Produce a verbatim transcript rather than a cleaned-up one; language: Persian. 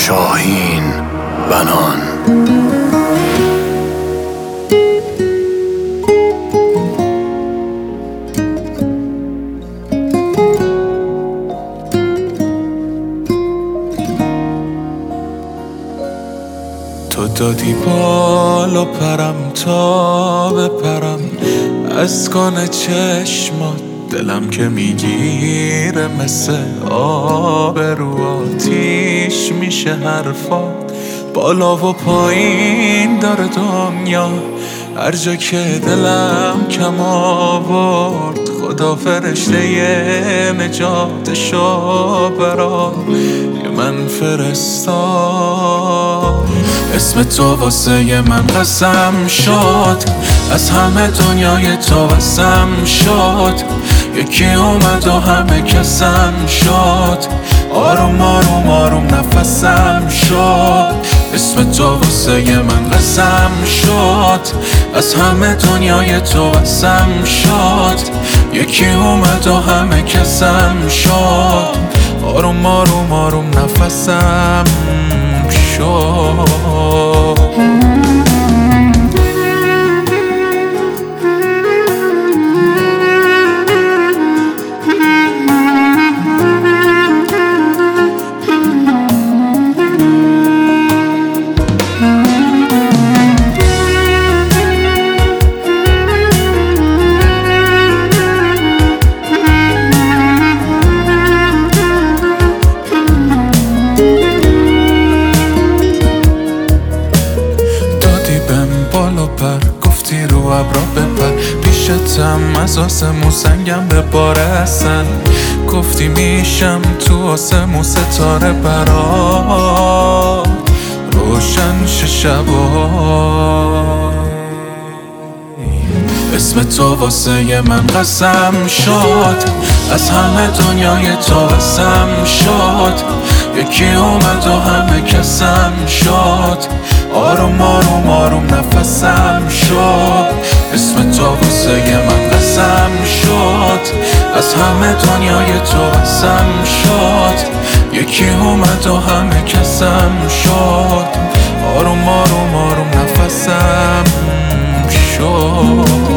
شاهین بنان. تو دادی بالا پرم تا بپرم از کن چشمات، دلم که میگیره مثل آب رو آتیش میشه حرفات. بالا و پایین داره دنیا، هر جا که دلم کم آورد خدا فرشته نجاتشو برا من فرستاد. اسم تو واسه من قسم شد، از همه دنیای تو واسم شد. یکی اومد و همه کسم شد، آروم آروم آروم نفسم شد. اسم تو واسه من قسم شد، از همه دنیای تو واسم شد. یکی اومد و همه کسم شد، آروم آروم آروم نفسم شد. گفتی رو ابرا بپر، پیشتم از آسمون سنگم به بارستن. گفتی میشم تو آسمون ستاره برا روشن شه شبا. اسم تو واسه من قسم شد، از همه دنیای تو واسم شد. یکی اومد و همه کسم شد، آروم آروم آروم نفسم شد. اسم تو واسه من قسم شد، از همه دنیای تو واسم شد. یکی اومد و همه کسم شد، آروم آروم آروم نفسم شد.